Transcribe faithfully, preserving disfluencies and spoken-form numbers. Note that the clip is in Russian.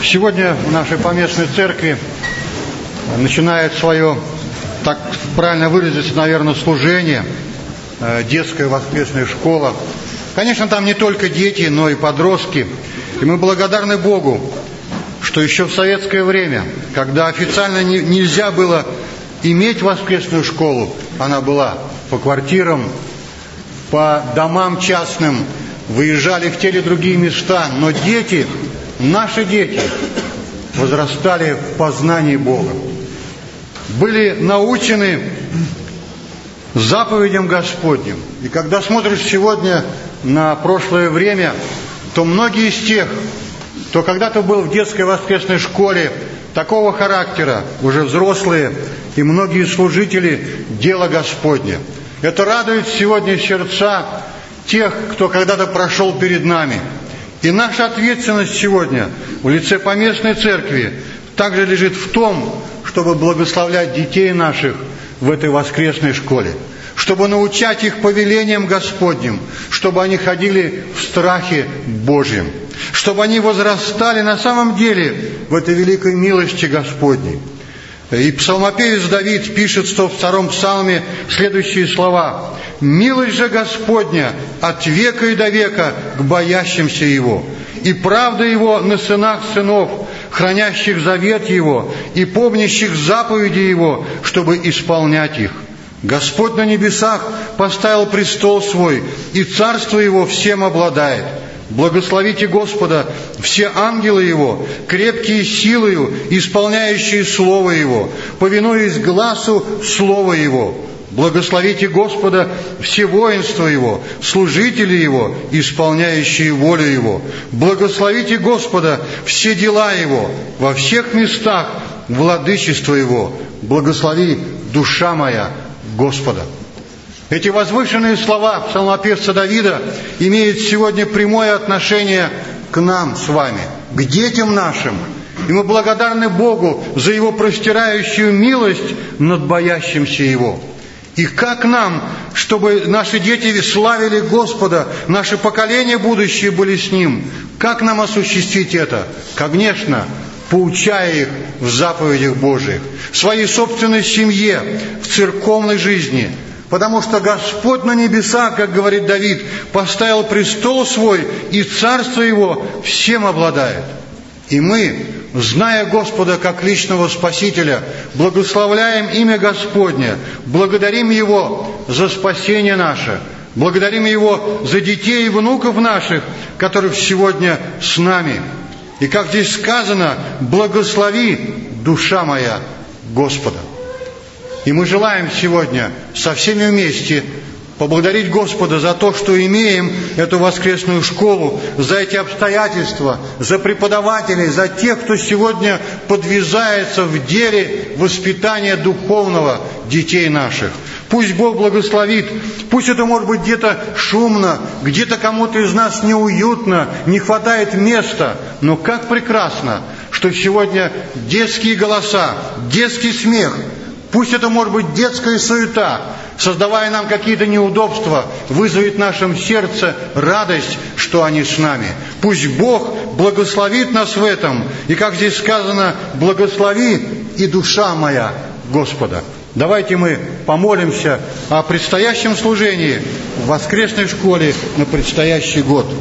Сегодня в нашей поместной церкви начинает свое, так правильно выразиться, наверное, служение, детская воскресная школа. Конечно, там не только дети, но и подростки. И мы благодарны Богу, что еще в советское время, когда официально не, нельзя было иметь воскресную школу, она была по квартирам, по домам частным, выезжали в те или другие места, но дети, наши дети, возрастали в познании Бога, были научены заповедям Господним. И когда смотришь сегодня на прошлое время, то многие из тех, кто когда-то был в детской воскресной школе такого характера, уже взрослые, и многие служители дела Господня. Это радует сегодня сердца тех, кто когда-то прошел перед нами. И наша ответственность сегодня в лице поместной церкви также лежит в том, чтобы благословлять детей наших в этой воскресной школе, чтобы научать их повелениям Господним, чтобы они ходили в страхе Божьем, чтобы они возрастали на самом деле в этой великой милости Господней. И псалмопевец Давид пишет в сто втором псалме следующие слова: «Милость же Господня от века и до века к боящимся Его, и правда Его на сынах сынов, хранящих завет Его и помнящих заповеди Его, чтобы исполнять их. Господь на небесах поставил престол Свой, и царство Его всем обладает. Благословите Господа, все ангелы Его, крепкие силою, исполняющие Слово Его, повинуясь гласу Слова Его. Благословите Господа, все воинства Его, служители Его, исполняющие волю Его. Благословите Господа, все дела Его, во всех местах владычество Его. Благослови, душа моя, Господа». Эти возвышенные слова псалмопевца Давида имеют сегодня прямое отношение к нам с вами, к детям нашим. И мы благодарны Богу за Его простирающую милость над боящимся Его. И как нам, чтобы наши дети славили Господа, наши поколения будущие были с Ним, как нам осуществить это? Конечно, поучая их в заповедях Божиих, в своей собственной семье, в церковной жизни. Потому что Господь на небесах, как говорит Давид, поставил престол Свой, и царство Его всем обладает. И мы, зная Господа как личного Спасителя, благословляем имя Господне, благодарим Его за спасение наше, благодарим Его за детей и внуков наших, которых сегодня с нами. И как здесь сказано: «Благослови, душа моя, Господа». И мы желаем сегодня со всеми вместе поблагодарить Господа за то, что имеем эту воскресную школу, за эти обстоятельства, за преподавателей, за тех, кто сегодня подвязается в деле воспитания духовного детей наших. Пусть Бог благословит. Пусть это может быть где-то шумно, где-то кому-то из нас неуютно, не хватает места. Но как прекрасно, что сегодня детские голоса, детский смех, пусть это может быть детская суета, создавая нам какие-то неудобства, вызовет в нашем сердце радость, что они с нами. Пусть Бог благословит нас в этом. И как здесь сказано: «Благослови, и душа моя, Господа». Давайте мы помолимся о предстоящем служении в воскресной школе на предстоящий год.